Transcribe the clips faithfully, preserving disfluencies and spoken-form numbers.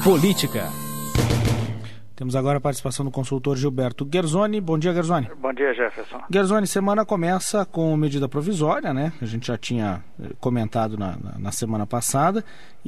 Política. Temos agora a participação do consultor Gilberto Guerzoni. Bom dia, Guerzoni. Bom dia, Jefferson. Guerzoni, semana começa com medida provisória, né? A gente já tinha comentado na, na, na semana passada,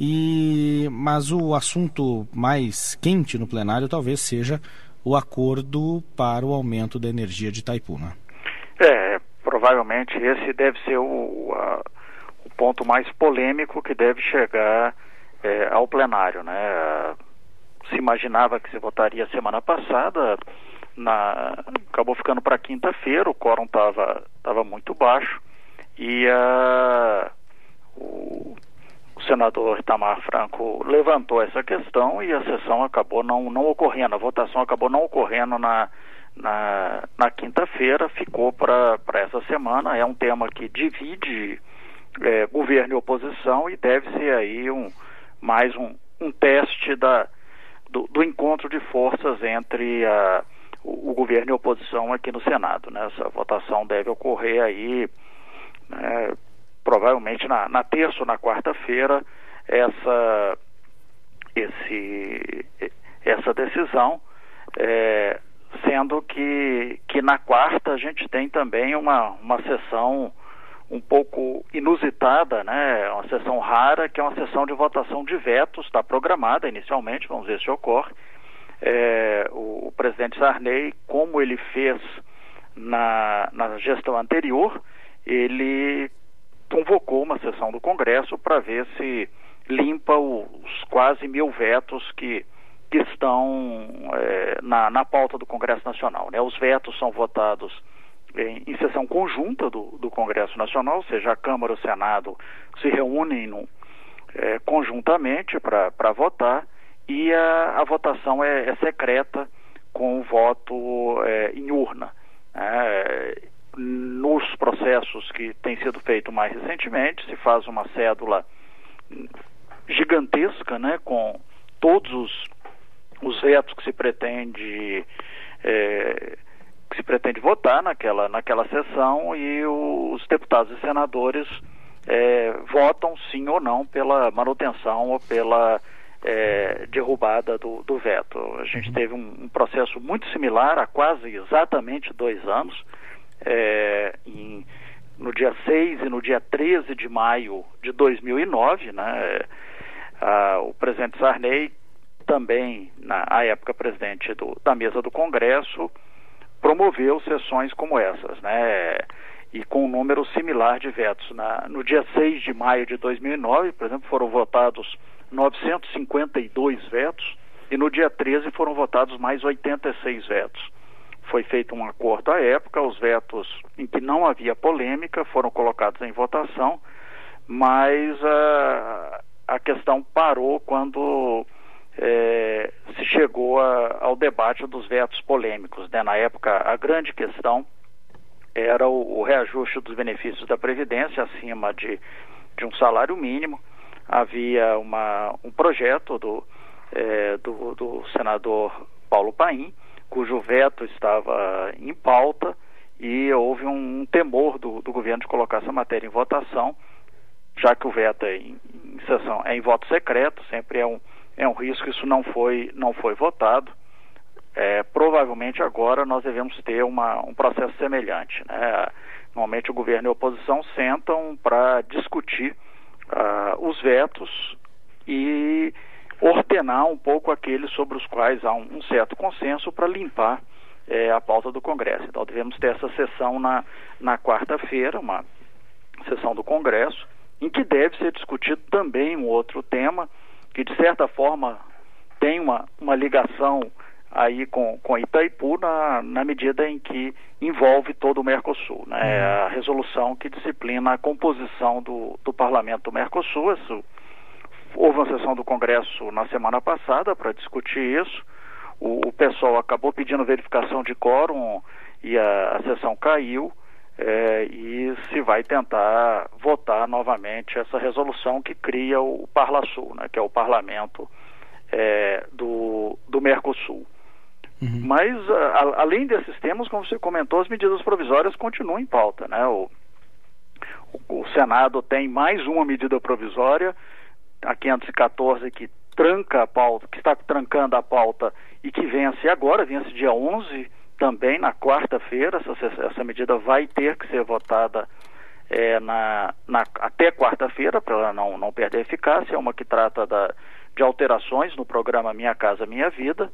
e mas o assunto mais quente no plenário talvez seja o acordo para o aumento da energia de Itaipu, né? É, provavelmente esse deve ser o, a, o ponto mais polêmico que deve chegar é, ao plenário, né? Se imaginava que se votaria semana passada, na, acabou ficando para quinta-feira, o quórum estava tava muito baixo e uh, o, o senador Itamar Franco levantou essa questão e a sessão acabou não, não ocorrendo, a votação acabou não ocorrendo na, na, na quinta-feira, ficou para essa semana. É um tema que divide é, governo e oposição e deve ser aí um, mais um, um teste da Do, do encontro de forças entre a, o, o governo e a oposição aqui no Senado, né? Essa votação deve ocorrer aí, né, provavelmente na, na terça ou na quarta-feira, essa, esse, essa decisão, é, sendo que, que na quarta a gente tem também uma, uma sessão um pouco inusitada, né? Uma sessão rara, que é uma sessão de votação de vetos, está programada inicialmente, vamos ver se ocorre. É, o, o presidente Sarney, como ele fez na, na gestão anterior, ele convocou uma sessão do Congresso para ver se limpa os quase mil vetos que, que estão é, na, na pauta do Congresso Nacional, né? Os vetos são votados Em, em sessão conjunta do, do Congresso Nacional, ou seja, a Câmara e o Senado se reúnem no, é, conjuntamente para votar, e a, a votação é, é secreta com o voto é, em urna. É, nos processos que têm sido feitos mais recentemente, se faz uma cédula gigantesca, né, com todos os, os vetos que se pretende é, que se pretende votar naquela, naquela sessão, e os deputados e senadores é, votam sim ou não pela manutenção ou pela é, derrubada do, do veto. A gente teve um, um processo muito similar há quase exatamente dois anos, é, em, no dia seis e no dia treze de maio de dois mil e nove, né? A, o presidente Sarney, também na à época presidente do, da mesa do Congresso, promoveu sessões como essas, né? E com um número similar de vetos. Na, no dia seis de maio de dois mil e nove, por exemplo, foram votados novecentos e cinquenta e dois vetos, e no dia treze foram votados mais oitenta e seis vetos. Foi feito um acordo à época, os vetos em que não havia polêmica foram colocados em votação, mas a, a questão parou quando É, se chegou a, ao debate dos vetos polêmicos, né? Na época, a grande questão era o, o reajuste dos benefícios da Previdência acima de, de um salário mínimo. Havia uma, um projeto do, é, do, do senador Paulo Paim, cujo veto estava em pauta, e houve um, um temor do, do governo de colocar essa matéria em votação, já que o veto é em, em sessão, é em voto secreto, sempre é um É um risco, isso não foi, não foi votado. É, provavelmente agora nós devemos ter uma, um processo semelhante, né? Normalmente o governo e a oposição sentam para discutir uh, os vetos e ordenar um pouco aqueles sobre os quais há um, um certo consenso para limpar é, a pauta do Congresso. Então devemos ter essa sessão na, na quarta-feira, uma sessão do Congresso, em que deve ser discutido também um outro tema que de certa forma tem uma, uma ligação aí com, com Itaipu na, na medida em que envolve todo o Mercosul, né? Uhum. A resolução que disciplina a composição do, do parlamento do Mercosul. Isso, houve uma sessão do Congresso na semana passada para discutir isso. O, o pessoal acabou pedindo verificação de quórum e a, a sessão caiu. É, e se vai tentar votar novamente essa resolução que cria o Parlasul, né, que é o parlamento é, do, do Mercosul. Uhum. Mas, a, além desses temas, como você comentou, as medidas provisórias continuam em pauta, né? O, o, o Senado tem mais uma medida provisória, a quinhentos e quatorze, que tranca a pauta, que está trancando a pauta e que vence agora, vence dia onze, também na quarta-feira. Essa, essa medida vai ter que ser votada é, na, na, até quarta-feira, para ela não, não perder eficácia. É uma que trata da, de alterações no programa Minha Casa Minha Vida,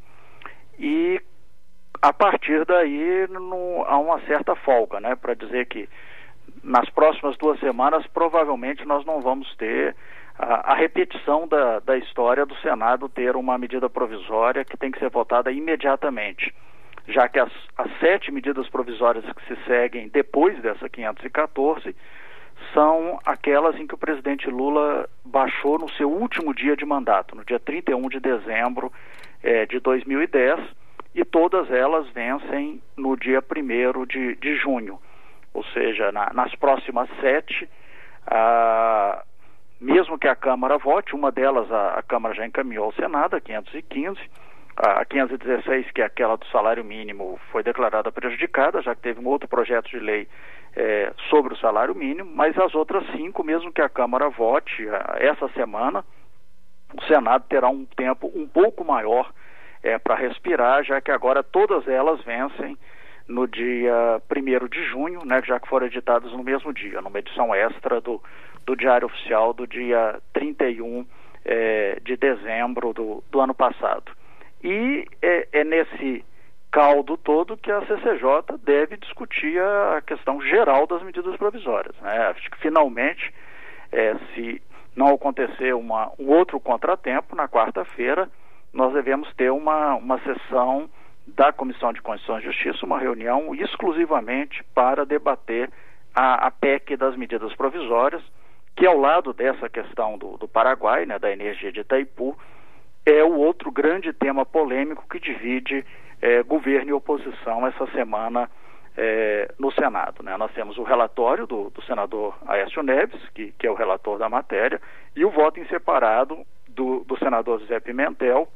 e a partir daí no, há uma certa folga, né, para dizer que nas próximas duas semanas provavelmente nós não vamos ter a, a repetição da, da história do Senado ter uma medida provisória que tem que ser votada imediatamente, já que as, as sete medidas provisórias que se seguem depois dessa quinhentos e quatorze são aquelas em que o presidente Lula baixou no seu último dia de mandato, no dia trinta e um de dezembro eh, de dois mil e dez, e todas elas vencem no dia primeiro de, de junho. Ou seja, na, nas próximas sete, ah, mesmo que a Câmara vote, uma delas a, a Câmara já encaminhou ao Senado, a quinhentos e quinze, a quinhentos e dezesseis, que é aquela do salário mínimo, foi declarada prejudicada, já que teve um outro projeto de lei eh, sobre o salário mínimo, mas as outras cinco, mesmo que a Câmara vote a, essa semana, o Senado terá um tempo um pouco maior eh, para respirar, já que agora todas elas vencem no dia primeiro de junho, né, já que foram editadas no mesmo dia, numa edição extra do, do Diário Oficial do dia trinta e um eh, de dezembro do, do ano passado. E é, é nesse caldo todo que a C C J deve discutir a questão geral das medidas provisórias, né? Acho que finalmente, é, se não acontecer uma, um outro contratempo, na quarta-feira nós devemos ter uma, uma sessão da Comissão de Constituição e Justiça, uma reunião exclusivamente para debater a, a P E C das medidas provisórias, que ao lado dessa questão do, do Paraguai, né, da energia de Itaipu, é o outro grande tema polêmico que divide eh, governo e oposição essa semana eh, no Senado, né? Nós temos o relatório do, do senador Aécio Neves, que, que é o relator da matéria, e o voto em separado do, do senador José Pimentel,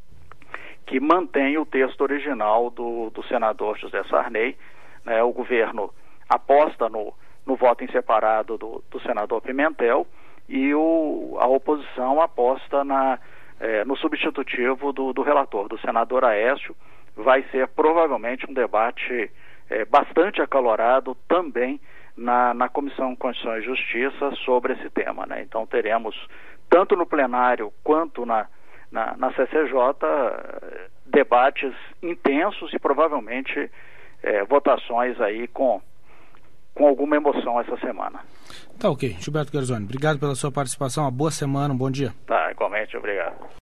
que mantém o texto original do, do senador José Sarney, né? O governo aposta no, no voto em separado do, do senador Pimentel, e o, a oposição aposta na É, no substitutivo do, do relator, do senador Aécio. Vai ser provavelmente um debate é, bastante acalorado também na, na Comissão de Constituição e Justiça sobre esse tema, né? Então teremos, tanto no plenário quanto na, na, na C C J, debates intensos e provavelmente é, votações aí com, com alguma emoção essa semana. Tá ok. Gilberto Guerzoni, obrigado pela sua participação, uma boa semana, um bom dia. Tá, igualmente, obrigado.